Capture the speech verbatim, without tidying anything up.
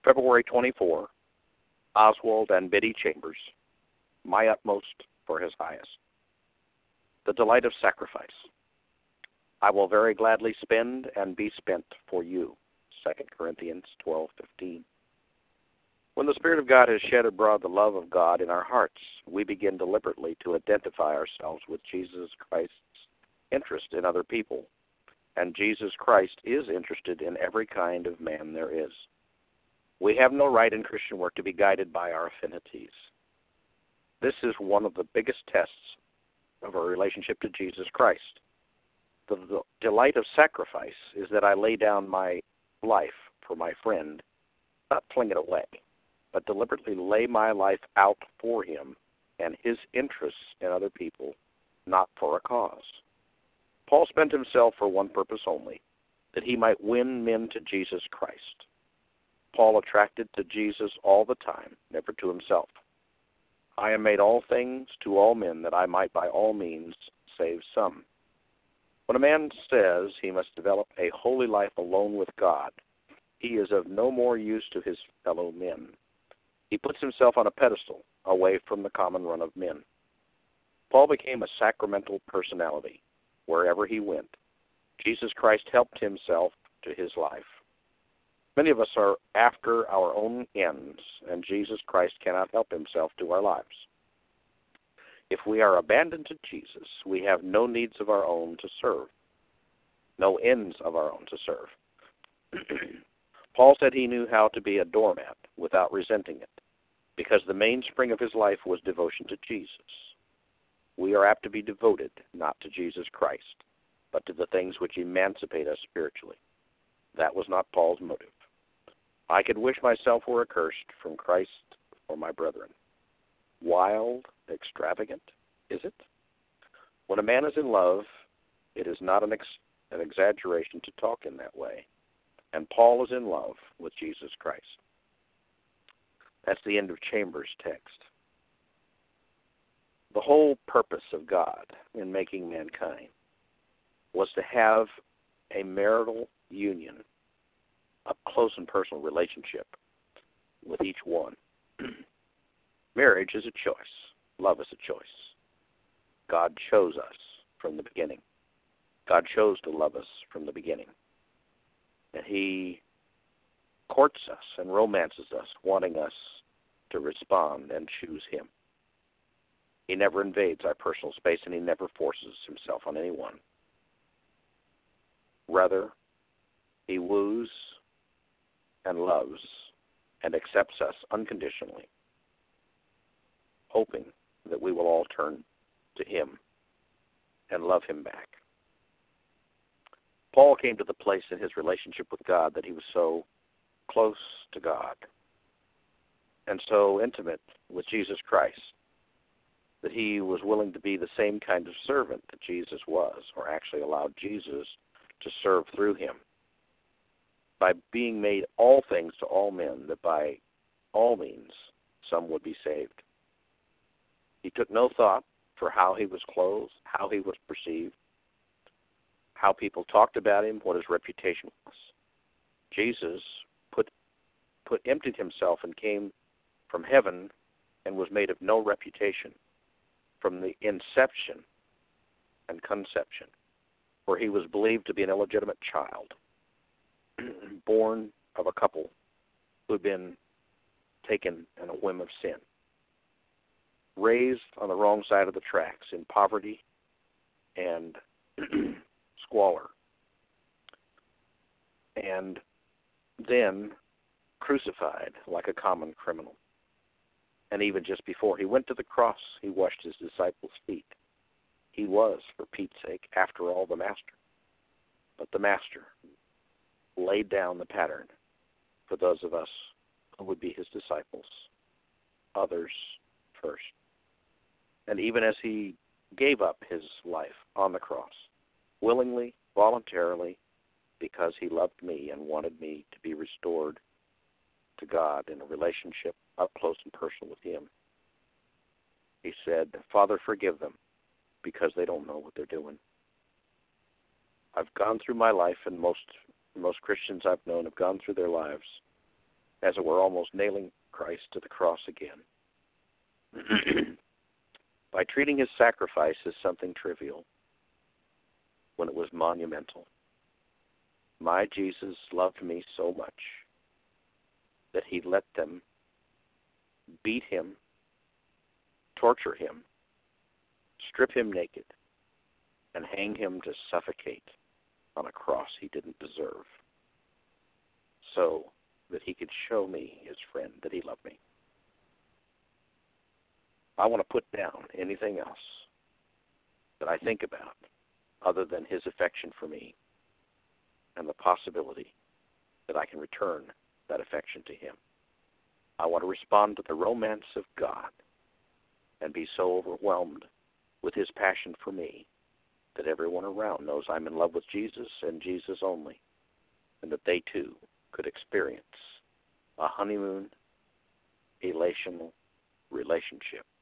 February twenty-fourth, Oswald and Biddy Chambers, my utmost for his highest. The delight of sacrifice. I will very gladly spend and be spent for you. Second Corinthians twelve fifteen. When the Spirit of God has shed abroad the love of God in our hearts, we begin deliberately to identify ourselves with Jesus Christ's interest in other people. And Jesus Christ is interested in every kind of man there is. We have no right in Christian work to be guided by our affinities. This is one of the biggest tests of our relationship to Jesus Christ. The, the delight of sacrifice is that I lay down my life for my friend, not fling it away, but deliberately lay my life out for him and his interests in other people, not for a cause. Paul spent himself for one purpose only, that he might win men to Jesus Christ. Paul attracted to Jesus all the time, never to himself. I am made all things to all men, that I might by all means save some. When a man says he must develop a holy life alone with God, he is of no more use to his fellow men. He puts himself on a pedestal, away from the common run of men. Paul became a sacramental personality. Wherever he went, Jesus Christ helped himself to his life. Many of us are after our own ends, and Jesus Christ cannot help himself to our lives. If we are abandoned to Jesus, we have no needs of our own to serve, no ends of our own to serve. Paul said he knew how to be a doormat without resenting it, because the mainspring of his life was devotion to Jesus. We are apt to be devoted not to Jesus Christ, but to the things which emancipate us spiritually. That was not Paul's motive. I could wish myself were accursed from Christ for my brethren. Wild, extravagant, is it? When a man is in love, it is not an, ex- an exaggeration to talk in that way. And Paul is in love with Jesus Christ. That's the end of Chambers' text. The whole purpose of God in making mankind was to have a marital union, a close and personal relationship with each one. Marriage is a choice. Love is a choice. God chose us from the beginning. God chose to love us from the beginning. And he courts us and romances us, wanting us to respond and choose him. He never invades our personal space, and he never forces himself on anyone. Rather, he woos and loves and accepts us unconditionally, hoping that we will all turn to him and love him back. Paul came to the place in his relationship with God that he was so close to God and so intimate with Jesus Christ that he was willing to be the same kind of servant that Jesus was, or actually allowed Jesus to serve through him, by being made all things to all men, that by all means some would be saved. He took no thought for how he was clothed, how he was perceived, how people talked about him, what his reputation was. Jesus put put emptied himself and came from heaven and was made of no reputation from the inception and conception, where he was believed to be an illegitimate child, born of a couple who had been taken in a whim of sin, raised on the wrong side of the tracks in poverty and squalor, and then crucified like a common criminal. And even just before he went to the cross, he washed his disciples' feet. He was, for Pete's sake, after all, the master. But the master laid down the pattern for those of us who would be his disciples, others first. And even as he gave up his life on the cross, willingly, voluntarily, because he loved me and wanted me to be restored to God in a relationship up close and personal with him, he said, Father, forgive them, because they don't know what they're doing. I've gone through my life, and most most Christians I've known have gone through their lives, as it were, almost nailing Christ to the cross again. By treating his sacrifice as something trivial when it was monumental. My Jesus loved me so much that he let them beat him, torture him, strip him naked, and hang him to suffocate on a cross he didn't deserve, so that he could show me, his friend, that he loved me. I want to put down anything else that I think about other than his affection for me and the possibility that I can return that affection to him. I want to respond to the romance of God and be so overwhelmed with his passion for me that everyone around knows I'm in love with Jesus and Jesus only, and that they too could experience a honeymoon, relational relationship